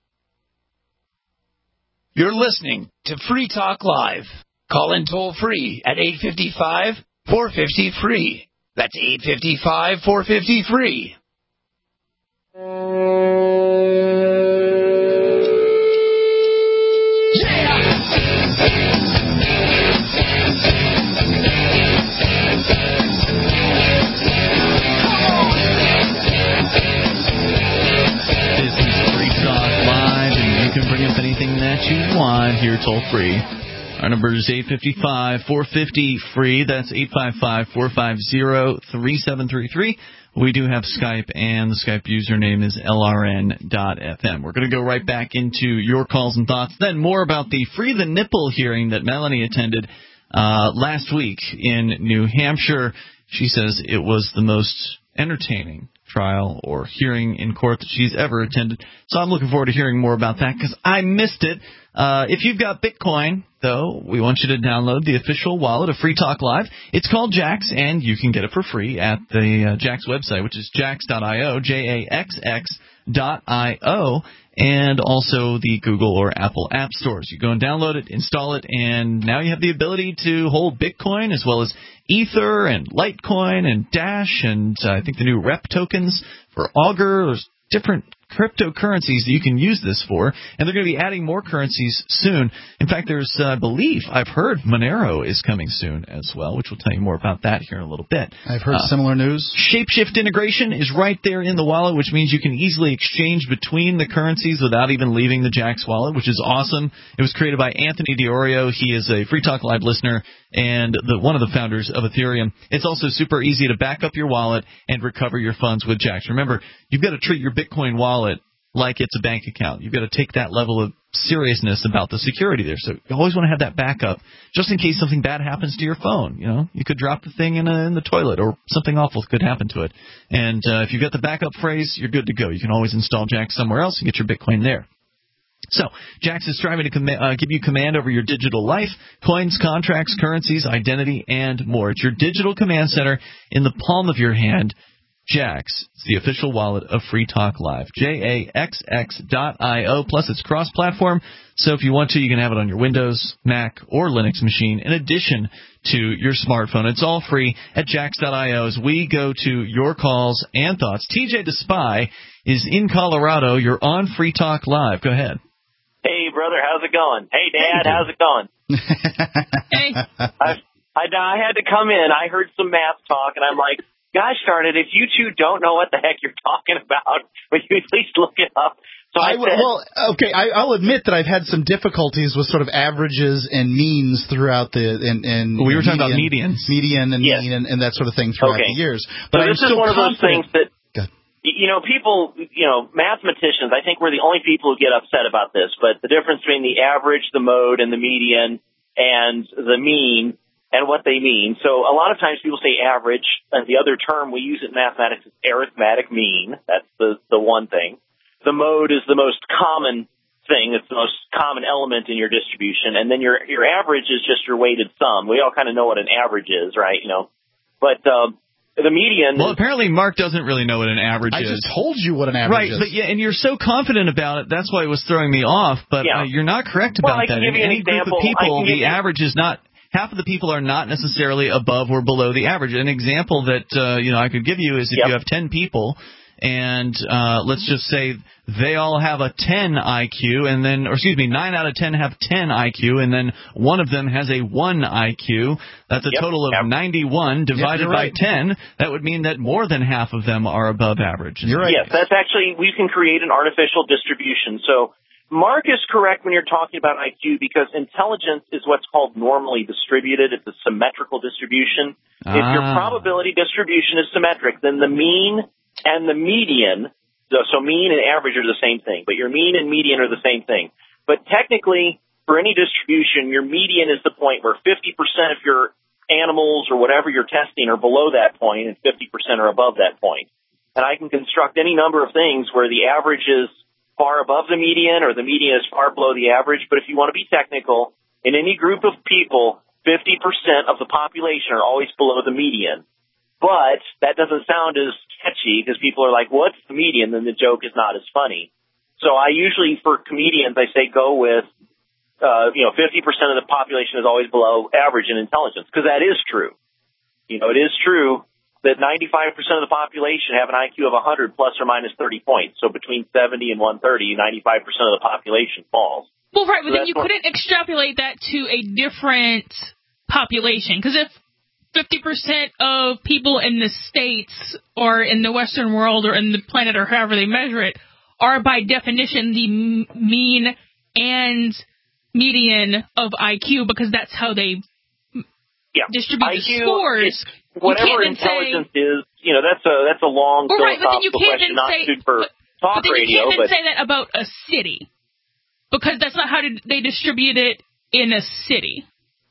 You're listening to Free Talk Live. Call in toll free at eight five five, four five zero, free. That's eight five five, four five zero, free. Anything that you want here toll free. Our number is eight five five, four five zero, free. That's eight five five, four five zero, three seven three three. We do have Skype, and the Skype username is L R N dot F M. We're going to go right back into your calls and thoughts. Then more about the Free the Nipple hearing that Melanie attended uh, last week in New Hampshire. She says it was the most entertaining trial or hearing in court that she's ever attended. So I'm looking forward to hearing more about that because I missed it. Uh, if you've got Bitcoin, though, we want you to download the official wallet of Free Talk Live. It's called Jax, and you can get it for free at the uh, Jax website, which is jax dot io, J A X X dot I O, and also the Google or Apple app stores. You go and download it, install it, and now you have the ability to hold Bitcoin as well as Ether and Litecoin and Dash and uh, I think the new Rep tokens for Augur. There's different cryptocurrencies that you can use this for, and they're going to be adding more currencies soon. In fact, there's, uh, I believe, I've heard Monero is coming soon as well, which we'll tell you more about that here in a little bit. I've heard uh, similar news. Shapeshift integration is right there in the wallet, which means you can easily exchange between the currencies without even leaving the Jax wallet, which is awesome. It was created by Anthony DiOrio. He is a Free Talk Live listener and the, one of the founders of Ethereum. It's also super easy to back up your wallet and recover your funds with Jax. Remember, you've got to treat your Bitcoin wallet like it's a bank account. You've got to take that level of seriousness about the security there. So you always want to have that backup just in case something bad happens to your phone. You know, you could drop the thing in, a, in the toilet or something awful could happen to it. And uh, if you've got the backup phrase, you're good to go. You can always install Jax somewhere else and get your Bitcoin there. So, Jax is striving to com- uh, give you command over your digital life, coins, contracts, currencies, identity, and more. It's your digital command center in the palm of your hand. Jax, it's the official wallet of Free Talk Live. J A X X dot I O. Plus, it's cross-platform, so if you want to, you can have it on your Windows, Mac, or Linux machine in addition to your smartphone. It's all free at jax dot I O as we go to your calls and thoughts. T J the Spy is in Colorado. You're on Free Talk Live. Go ahead. Hey, brother, how's it going? Hey, Dad, how's it going? Hey. I, I, I had to come in. I heard some math talk, and I'm like, gosh darn it, if you two don't know what the heck you're talking about, will you at least look it up? So I, I said, well, okay, I, I'll admit that I've had some difficulties with sort of averages and means throughout the and, and well, we were median, talking about medians, median and yes. mean and, and that sort of thing throughout okay. the years. So But I'm this is still one of those things confident. that you know people, you know, mathematicians. I think we're the only people who get upset about this. But the difference between the average, the mode, and the median, and the mean, and what they mean. So a lot of times people say average, and the other term we use in mathematics is arithmetic mean. That's the the one thing. The mode is the most common thing. It's the most common element in your distribution. And then your your average is just your weighted sum. We all kind of know what an average is, right? You know, but uh, the median. Well, apparently Mark doesn't really know what an average I is. I just told you what an average right, is. Right, but yeah, and you're so confident about it. That's why it was throwing me off. But yeah. uh, you're not correct well, about I can that. give In you an any example. group of people, the you... average is not. Half of the people are not necessarily above or below the average. An example that uh, you know I could give you is if yep. you have ten people. And uh, let's just say they all have a ten I Q, and then, or excuse me, nine out of ten have ten I Q, and then one of them has a one I Q. That's a yep. total of yep. ninety-one divided yep, by right. ten. That would mean that more than half of them are above average. You're right. Yes, that's actually, we can create an artificial distribution. So Mark is correct when you're talking about I Q because intelligence is what's called normally distributed. It's a symmetrical distribution. Ah. If your probability distribution is symmetric, then the mean and the median, so mean and average are the same thing, but your mean and median are the same thing. But technically, for any distribution, your median is the point where fifty percent of your animals or whatever you're testing are below that point and fifty percent are above that point. And I can construct any number of things where the average is far above the median or the median is far below the average. But if you want to be technical, in any group of people, fifty percent of the population are always below the median. But that doesn't sound as catchy because people are like, what's the median? Then the joke is not as funny. So I usually, for comedians, I say go with, uh, you know, fifty percent of the population is always below average in intelligence because that is true. You know, it is true that ninety-five percent of the population have an I Q of one hundred plus or minus thirty points. So between seventy and one thirty, ninety-five percent of the population falls. Well, right, but so then you couldn't extrapolate that to a different population because if fifty percent of people in the States or in the Western world or in the planet or however they measure it are by definition the m- mean and median of I Q because that's how they yeah. distribute I Q the scores. Whatever intelligence say, is, you know, that's a that's a long well, right, philosophical but question, not say, suited for but, talk but then radio. You can't but say that about a city because that's not how they distribute it in a city.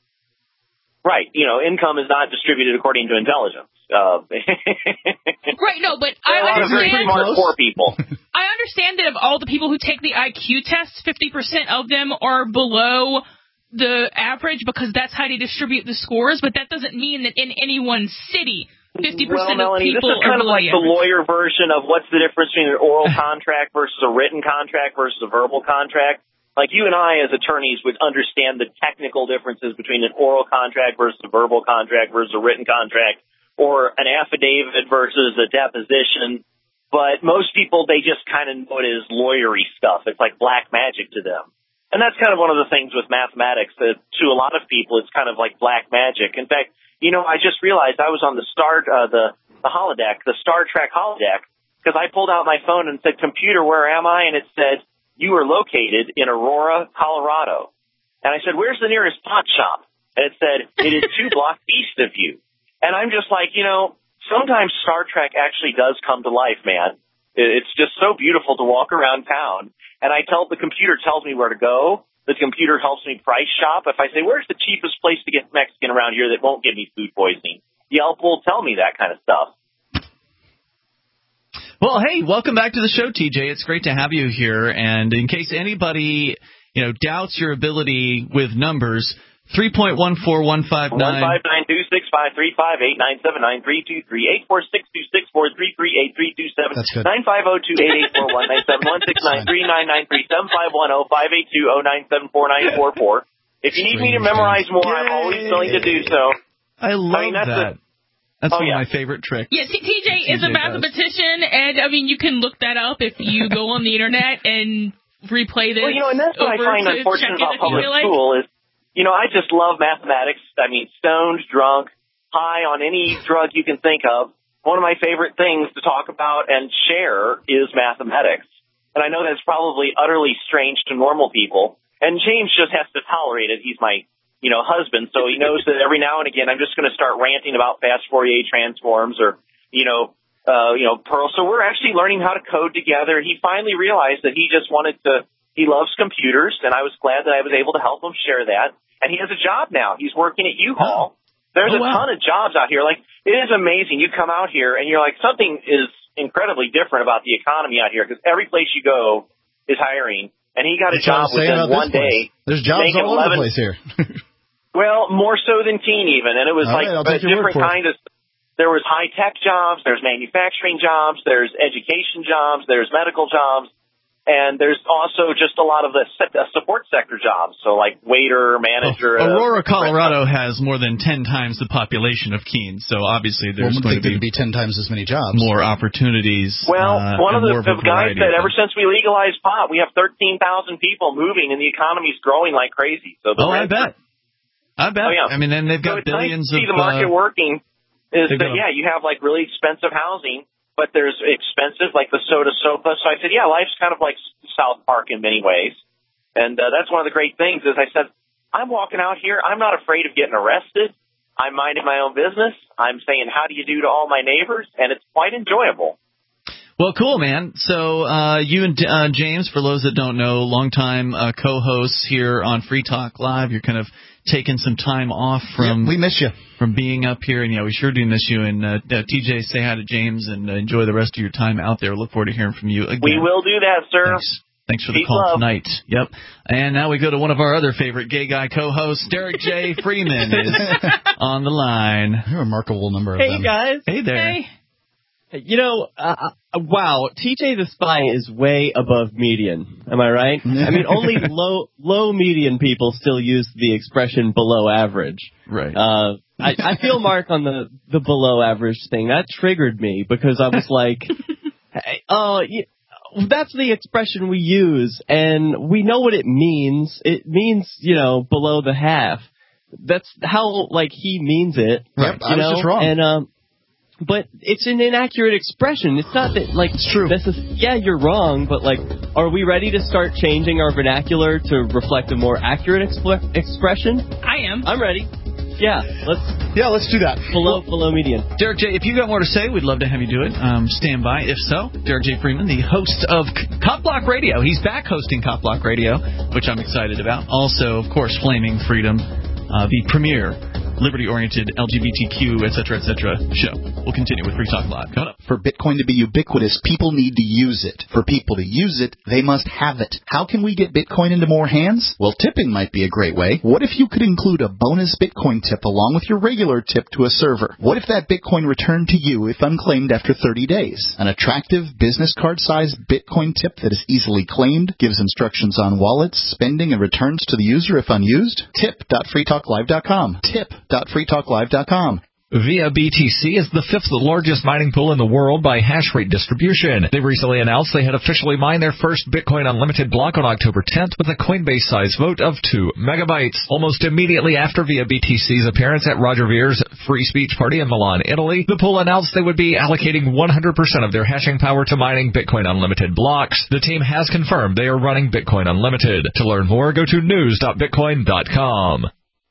Right. You know, income is not distributed according to intelligence. Uh, right, no, but I understand. Very smart poor people. I understand that of all the people who take the I Q test, fifty percent of them are below the average because that's how they distribute the scores, but that doesn't mean that in any one city, fifty percent well, of Melanie, people this is kind are of like the the lawyer version of what's the difference between an oral contract versus a written contract versus a verbal contract. Like you and I as attorneys would understand the technical differences between an oral contract versus a verbal contract versus a written contract or an affidavit versus a deposition. But most people, they just kind of know it as lawyery stuff. It's like black magic to them. And that's kind of one of the things with mathematics that to a lot of people, it's kind of like black magic. In fact, you know, I just realized I was on the Star, uh, the, the holodeck, the Star Trek holodeck, because I pulled out my phone and said, computer, where am I? And it said, you are located in Aurora, Colorado. And I said, where's the nearest pot shop? And it said, it is two blocks east of you. And I'm just like, you know, sometimes Star Trek actually does come to life, man. It's just so beautiful to walk around town. And I tell the computer tells me where to go. The computer helps me price shop. If I say, where's the cheapest place to get Mexican around here that won't give me food poisoning? Yelp will tell me that kind of stuff. Well, hey, welcome back to the show, T J. It's great to have you here. And in case anybody, you know, doubts your ability with numbers, three point one four one five nine. one five nine two six five three five eight nine seven nine three two three eight four six two six four three three eight three two seven nine five zero two eight eight four one nine seven one six nine three nine nine three seven five one zero five eight two zero nine seven four nine four four. If you need me to memorize more, I'm always willing to do so. I love I mean, that's that. A, That's oh, one yeah. of my favorite tricks. Yeah, T J is a mathematician, and I mean, you can look that up if you go on the internet and replay this. Well, you know, and that's what I find unfortunate about public like. school is, you know, I just love mathematics. I mean, stoned, drunk, high on any drug you can think of. One of my favorite things to talk about and share is mathematics. And I know that's probably utterly strange to normal people. And James just has to tolerate it. He's my, you know, husband, so he knows that every now and again I'm just going to start ranting about fast Fourier transforms or, you know, uh, you know, Perl. So we're actually learning how to code together. He finally realized that he just wanted to, he loves computers, and I was glad that I was able to help him share that. And he has a job now. He's working at U-Haul. Oh. There's oh, a wow. ton of jobs out here. Like, it is amazing. You come out here, and you're like, something is incredibly different about the economy out here, because every place you go is hiring. And he got a That's job within one day. There's jobs all over the place here. Well, more so than teen even. And it was all like right, a different kind of, there was high-tech jobs, there's manufacturing jobs, there's education jobs, there's medical jobs. And there's also just a lot of the support sector jobs, so like waiter, manager. Oh, Aurora, Colorado has more than ten times the population of Keene, so obviously there's well, going to be, be ten times as many jobs, more opportunities. Well, uh, one of the, of the guys said ever since we legalized pot, we have thirteen thousand people moving, and the economy's growing like crazy. So the oh, I bet. I bet. Oh, yeah. I mean, then they've got so billions nice to see of. the market uh, working. Is that got, yeah, you have like really expensive housing. But there's expensive, like the soda sofa. So I said, yeah, life's kind of like South Park in many ways. And uh, that's one of the great things is I said, I'm walking out here. I'm not afraid of getting arrested. I'm minding my own business. I'm saying, how do you do to all my neighbors? And it's quite enjoyable. Well, cool, man. So uh, you and uh, James, for those that don't know, longtime uh, co-hosts here on Free Talk Live. You're kind of taking some time off from. Yep, we miss you. From being up here, and yeah, we sure do miss you. And uh, uh, T J, say hi to James and uh, enjoy the rest of your time out there. Look forward to hearing from you again. We will do that, sir. Thanks, Thanks for the Peace call love. tonight. Yep. And now we go to one of our other favorite gay guy co-hosts, Derek J. Freeman, is on the line. A remarkable number of hey, them. Hey guys. Hey there. Hey. You know, uh, wow, T J the Spy is way above median. Am I right? I mean, only low low median people still use the expression below average. Right. Uh, I, I feel Mark on the, the below average thing. That triggered me because I was like, hey, oh, yeah, that's the expression we use, and we know what it means. It means, you know, below the half. That's how, like, he means it. Yep, you I was know? just wrong. And, um, But it's an inaccurate expression. It's not that, like, it's true. This is, yeah, you're wrong, but, like, are we ready to start changing our vernacular to reflect a more accurate expl- expression? I am. I'm ready. Yeah, let's. Yeah, let's do that. Below, below median. Derek J., if you got more to say, we'd love to have you do it. Um, stand by. If so, Derek J. Freeman, the host of Cop Block Radio. He's back hosting Cop Block Radio, which I'm excited about. Also, of course, Flaming Freedom, uh, the premier liberty-oriented L G B T Q, et cetera, et cetera show. We'll continue with Free Talk Live. Coming up. For Bitcoin to be ubiquitous, people need to use it. For people to use it, they must have it. How can we get Bitcoin into more hands? Well, tipping might be a great way. What if you could include a bonus Bitcoin tip along with your regular tip to a server? What if that Bitcoin returned to you if unclaimed after thirty days? An attractive business card-sized Bitcoin tip that is easily claimed, gives instructions on wallets, spending, and returns to the user if unused? tip dot free talk live dot com. tip dot free talk live dot com. Via B T C is the fifth largest mining pool in the world by hash rate distribution. They recently announced they had officially mined their first Bitcoin Unlimited block on October tenth with a Coinbase size vote of two megabytes. Almost immediately after Via B T C's appearance at Roger Vere's Free Speech Party in Milan, Italy, the pool announced they would be allocating one hundred percent of their hashing power to mining Bitcoin Unlimited blocks. The team has confirmed they are running Bitcoin Unlimited. To learn more, go to news dot bitcoin dot com.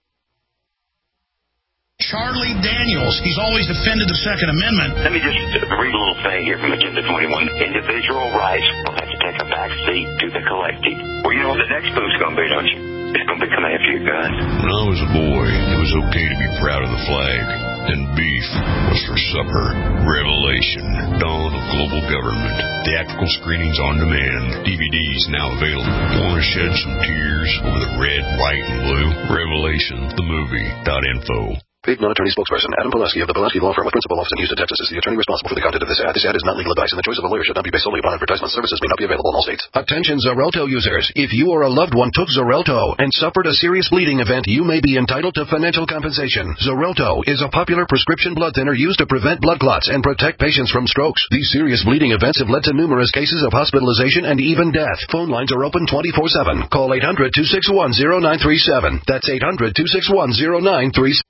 Charlie Daniels. He's always defended the Second Amendment. Let me just read a little thing here from Agenda twenty-one. Individual rights will have to take a back seat to the collective. Well, you know what the next move's going to be, don't you? It's going to be coming after your guns. When I was a boy, it was okay to be proud of the flag. And beef was for supper. Revelation, Dawn of Global Government. Theatrical screenings on demand. D V Ds now available. Want to shed some tears over the red, white, and blue? Revelation, the movie. Info. Paid non-attorney spokesperson Adam Pulaski of the Pulaski Law Firm with principal office in Houston, Texas is the attorney responsible for the content of this ad. This ad is not legal advice, and the choice of a lawyer should not be based solely upon advertisement. Services may not be available in all states. Attention Xarelto users. If you or a loved one took Xarelto and suffered a serious bleeding event, you may be entitled to financial compensation. Xarelto is a popular prescription blood thinner used to prevent blood clots and protect patients from strokes. These serious bleeding events have led to numerous cases of hospitalization and even death. Phone lines are open twenty-four seven. Call eight hundred two six one zero nine three seven. That's eight hundred two six one zero nine three seven.